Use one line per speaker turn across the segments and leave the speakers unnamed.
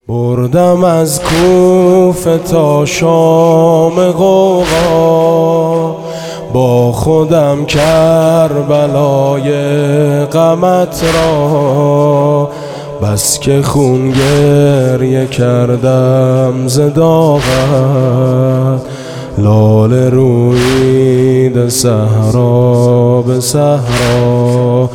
بردم از کوفه تا شام غوغا، با خودم کربلای غمت را، بس که خون گریه کردم ز داغت. لاله رویید صحرا به صحرا،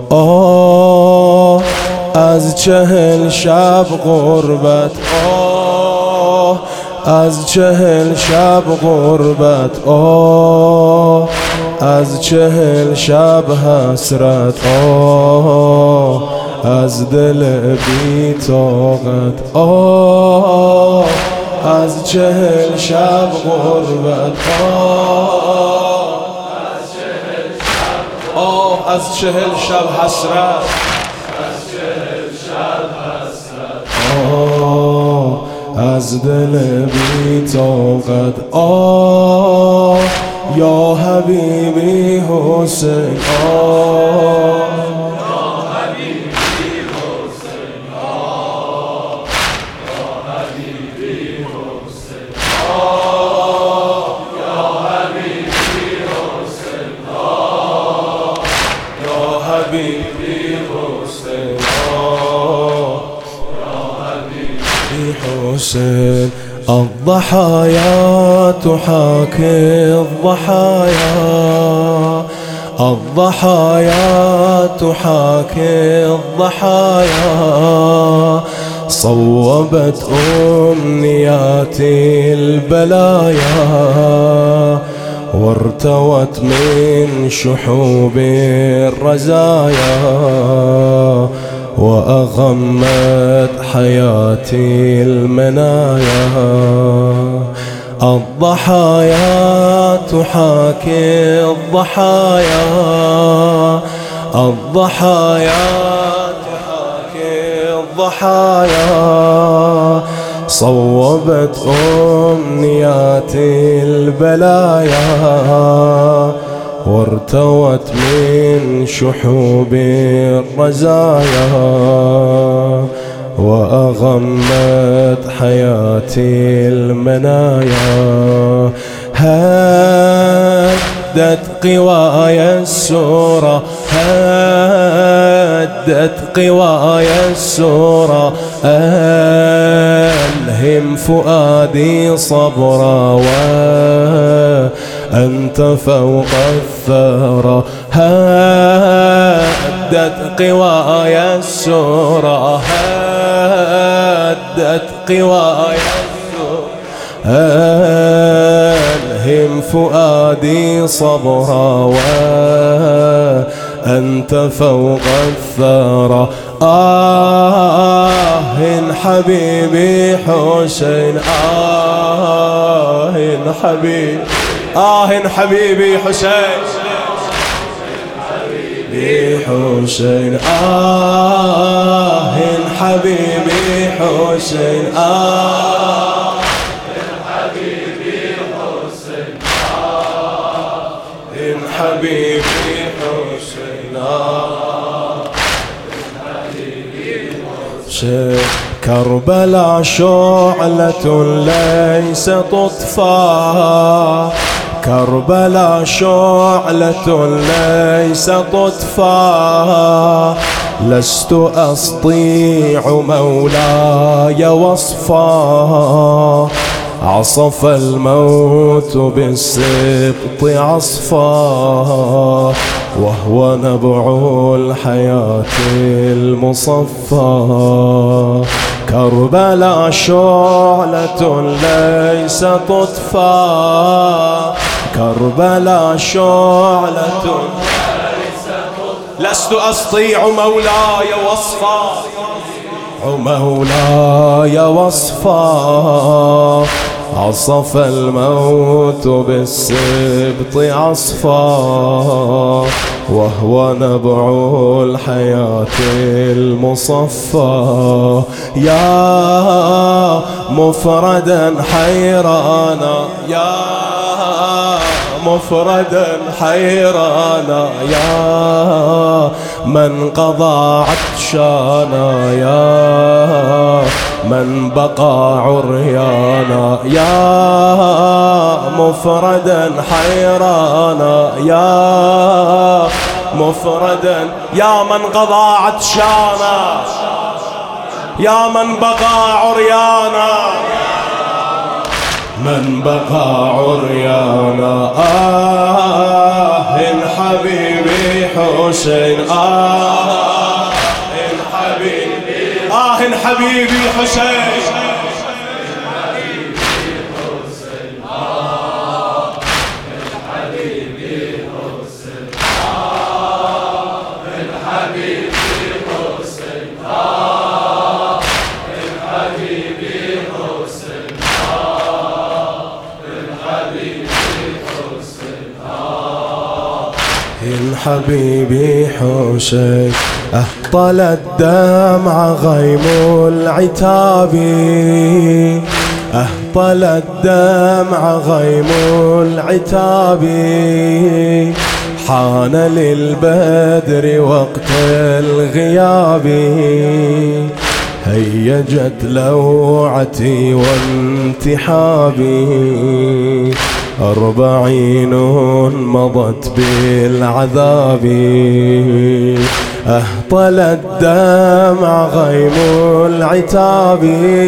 آه از 40 شب غربت، آه از 40 شب غربت، آه از 40 شب حسرت، آه از دل بی طاقت، آه از 40 شب غربت، آه از 40 شب حسرت، آه از دل بی طاقت، آه یا حبیبی حسین، آه یا حبیبی حسین، آه یا حبیبی حسین، آه یا حبیبی حسین، آه یا حبیبی حسین، آه حسين. الضحايا تحاكي الضحايا، الضحايا تحاكي الضحايا، صوبت أمنياتي البلايا، وارتوت من شحوب الرزايا، وأغمت حياتي المنايا. الضحايا تحاكي الضحايا، الضحايا تحاكي الضحايا، صوبت أمنياتي البلايا، وارتوت من شحوب الرزايا، وأغمت حياتي المنايا. هدت قواي السورة، هدت قواي السورة، ألهم فؤادي صبرا، وأنت فوق الثرى. هدت قواي السورة، هدت قواي السورة، ألهم فؤادي صبرا، وأنت فوق الثرى. حبيبي حسين، حبيبي، حبيبي حسين، حبيبي حسين، حبيبي حسين، حبيبي حسين، حبيبي حسين. كربلاء شعلة ليس تطفى، كربلاء شعلة ليس تطفى، لست أستطيع مولاي وصفا، عصف الموت بالسبط عصفا، وهو نبع الحياة المصفى. كربلاء شعلة ليس تطفى، كربلاء شعلة ليس تطفى، لست أستطيع مولاي وصفا، مولاي وصفا، عصف الموت بالسبط عصفا، وهو نبع الحياة المصفى. يا مفردا حيرانا، يا مفردا حيرانا، يا من قضى عطشانا، يا من بقى عريانا يا مفردا حيرانا يا مفردا يا من قضى عطشانا يا من بقى عريانا من بقى عريانا حبيبي حسين حبيبي حسين حبيبي حسين أهطل الدمع غيم العتاب أهطل الدمع غيم العتاب حان للبدر وقت الغياب هيجت لوعتي وانتحابي 40 مضت بالعذاب أهطل الدمع غيم العتاب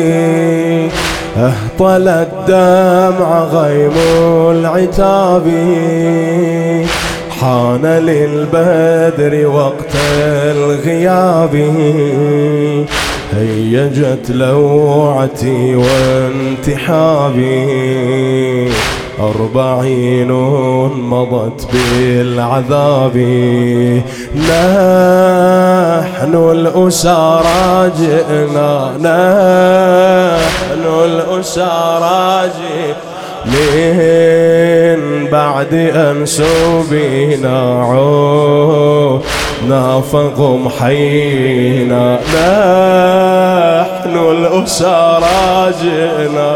أهطل الدمع غيم العتاب حان للبدر وقت الغياب هيجت لوعتي وانتحابي 40 مضت بالعذاب نحن الأسارى جئنا نحن الأسارى من بعد أن سبينا عودنا فقم حينا نحن الأسارى جئنا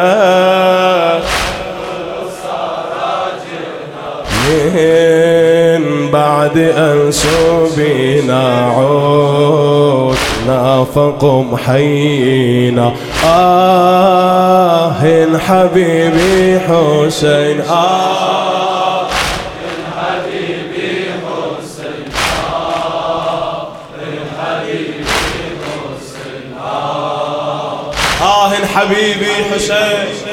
من بعد أن سبينا عودنا فقم حينا حبيبي حسين
حبيبي حسين حبيبي حسين
حبيبي حسين